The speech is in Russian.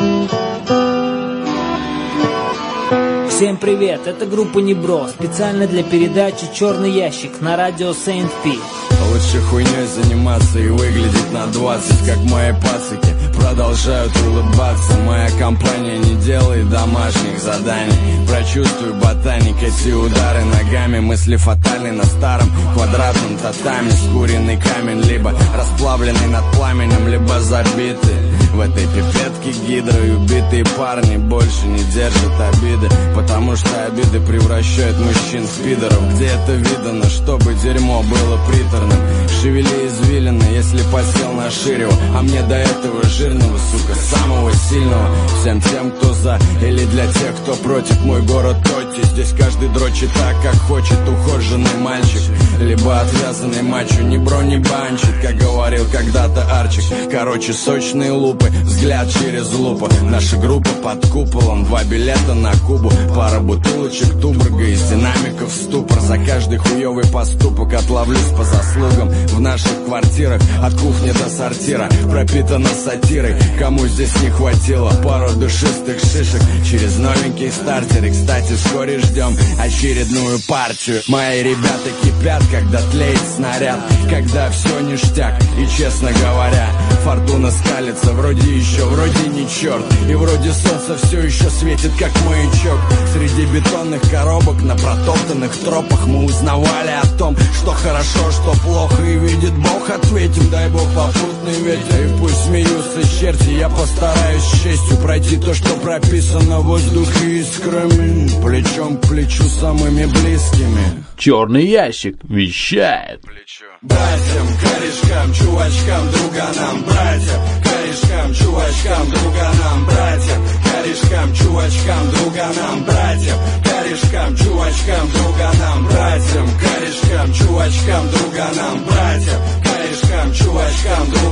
Всем привет, это группа Небро, специально для передачи «Черный ящик» на радио Сейнт Пи. Лучше хуйней заниматься и выглядеть на 20, как мои пацаки продолжают улыбаться. Моя компания не делает домашних заданий. Прочувствуй, ботаник, эти удары ногами. Мысли фатальны на старом квадратном татами. Скуренный камень, либо расплавленный над пламенем, либо забитый. В этой пипетке гидро и убитые парни больше не держат обиды, потому что обиды превращают мужчин в пидоров. Где это видано, чтобы дерьмо было приторным? Шевели извилины, если посел на ширево. А мне до этого жирного, сука, самого сильного. Всем тем, кто за, или для тех, кто против. Мой город Тотти, здесь каждый дрочит так, как хочет ухоженный мальчик, либо отвязанный мачо. Ни бро, ни банчит, как говорил когда-то Арчик. Короче, сочные лупы, взгляд через лупу. Наша группа под куполом, 2 билета на Кубу, пара бутылочек Туборга из динамиков ступор. За каждый хуёвый поступок отловлюсь по заслугам. В наших квартирах от кухни до сортира пропитана сатирой. Кому здесь не хватило пару душистых шишек через новенькие стартеры. Кстати, вскоре ждем очередную партию. Мои ребята кипят, когда тлеет снаряд, когда все ништяк. И честно говоря, фортуна скалится. Вроде еще, вроде не черт. И вроде солнце все еще светит, как маячок. Среди бетонных коробок на протоптанных тропах мы узнавали о том, что хорошо, что плохо. И видит Бог, ответим, дай Бог попутный ветер. И пусть смеются черти, я постараюсь с честью пройти то, что прописано в воздухе искрами, плечом к плечу самыми близкими. Черный ящик вещает. Братьям, корешкам, чувачкам, друганам, братьям, корешкам, чувачкам, друганам, братьям, корешкам, чувачкам, друганам, братьям, корешкам, чувачкам, друганам, братьям, корешкам, чувачкам, друганам, братьям, корешкам, чувачкам, друганам.